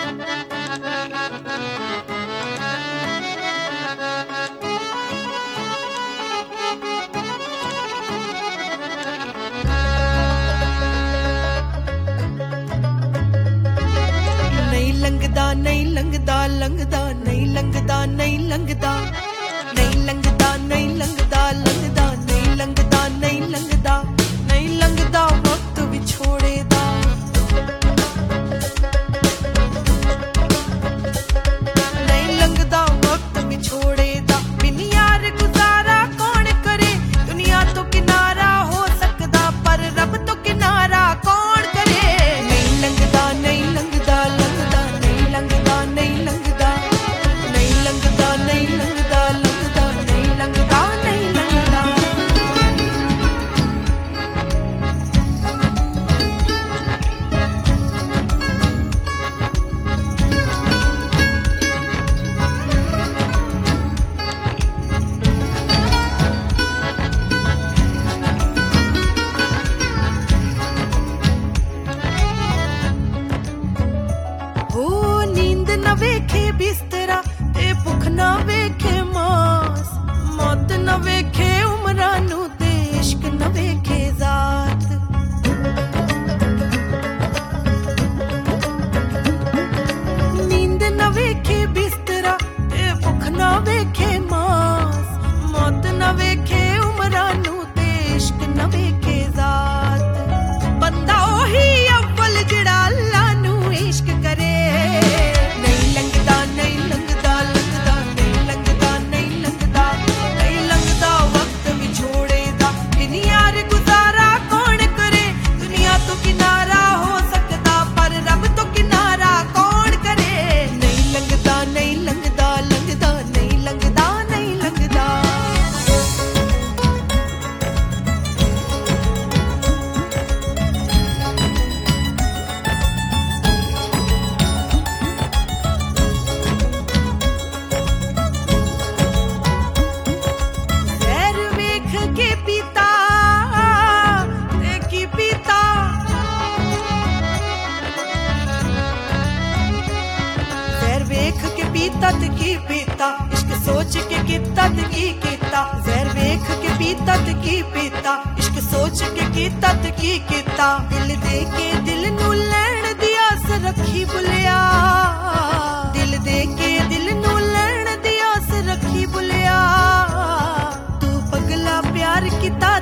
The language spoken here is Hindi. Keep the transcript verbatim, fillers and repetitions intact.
लंघदा नहीं लंघदा लंघदा नहीं लंघदा नहीं लंघदा नहीं लंघदा नहीं लंघदा लंघदा नहीं लंघदा नहीं लंघदा नहीं लंघदा वक्त विछोड़े दा नहीं लंघदा वक्त विछोड़े दा बिन यार गुजारा कौन करे दुनिया तो किनारा हो सकदा पर रब तो किनारा कौन करे नहीं लंघदा नहीं लंघदा लंघदा नहीं लंघदा नहीं लंघदा नहीं लंघदा नहीं लंघदा लंघदा नहीं लंघदा नहीं लंघदा ओ नींद न वेखे बिस्तरा ते भुख न वेखे मास मौत न वेखे उमरा नू ते इश्क न वेखे जात नींद न वेखे बिस्तरा ते भुख न वेखे मास मौत न वेखे उमरा नू ते इश्क न वेखे जात बंदा ओही अव्वल जिड़ा अल्लाह नू इश्क करे नहीं लंघदा नहीं लंघदा लंघदा नहीं लंघदा नहीं लंघदा नहीं लंघदा वक्त विछोड़े दा बिन यार गुजारा कौन करे दुनिया तो किनारा हो सकदा पर रब तो किनारा कौन करे नहीं लंघदा नहीं लंघदा लंघदा नहीं लंघदा नहीं लंघदा जहर वेख के पीता ते की पीता जहर वेख के पीता ते की पीता इश्क सोच के कीता ते की कीता जहर वेख के पीता ते की पीता इश्क सोच के कीता ते की कीता दिल दे के दिल नू लैण दी आस रखी बुलिया दिल दे के दिल नू लैण दी आस रखी बुलिया तू पगला प्यार किता